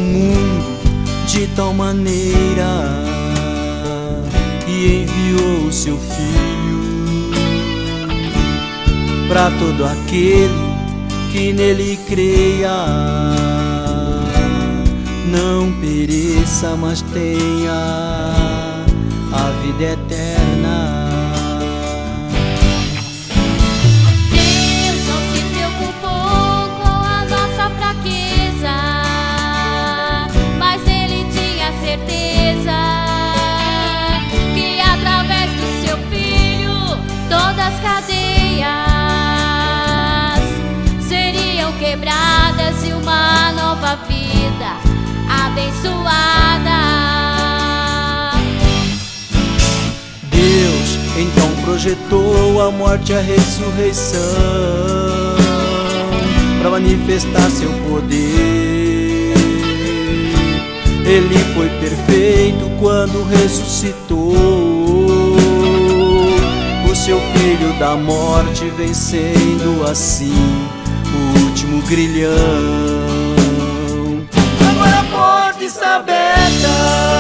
mundo de tal maneira que enviou o seu Filho para todo aquele que nele creia, não pereça, mas tenha a vida eterna. Deus não se preocupou com a nossa fraqueza, mas Ele tinha certeza que através do seu Filho todas as cadeias seriam quebradas e uma nova vida abençoada. Deus então projetou a morte e a ressurreição para manifestar seu poder. Ele foi perfeito quando ressuscitou o seu Filho da morte, vencendo assim o último grilhão. Agora a porta está aberta,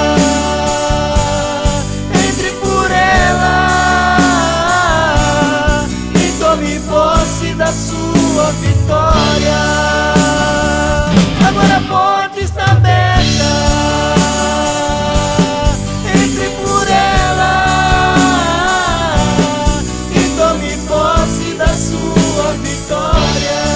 entre por ela e tome posse da sua vitória. Agora a porta está aberta, entre por ela e tome posse da sua vitória.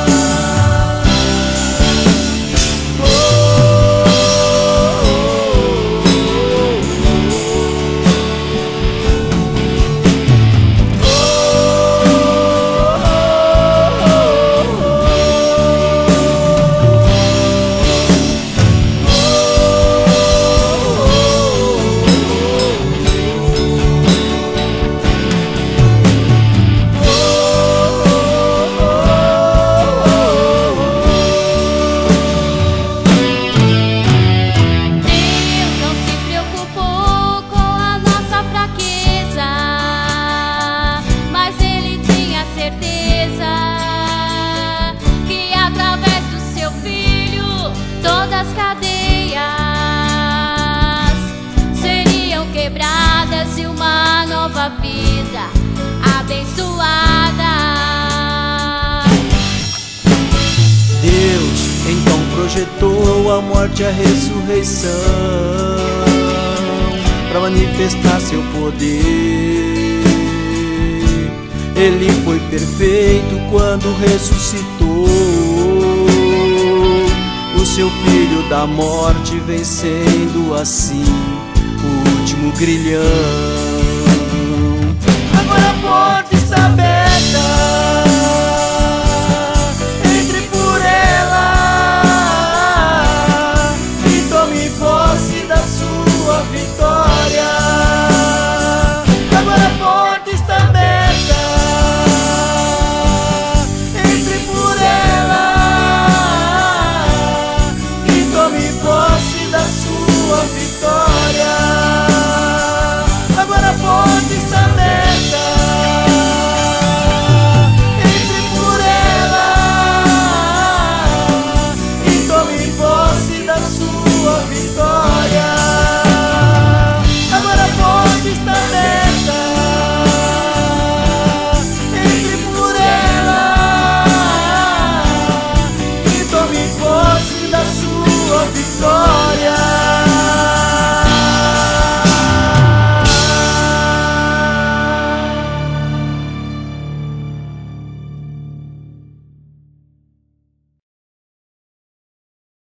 Todas as cadeias seriam quebradas e uma nova vida abençoada. Deus então projetou a morte e a ressurreição para manifestar seu poder. Ele foi perfeito quando ressuscitou o seu Filho da morte, vencendo assim o último grilhão. Agora a porta está aberta,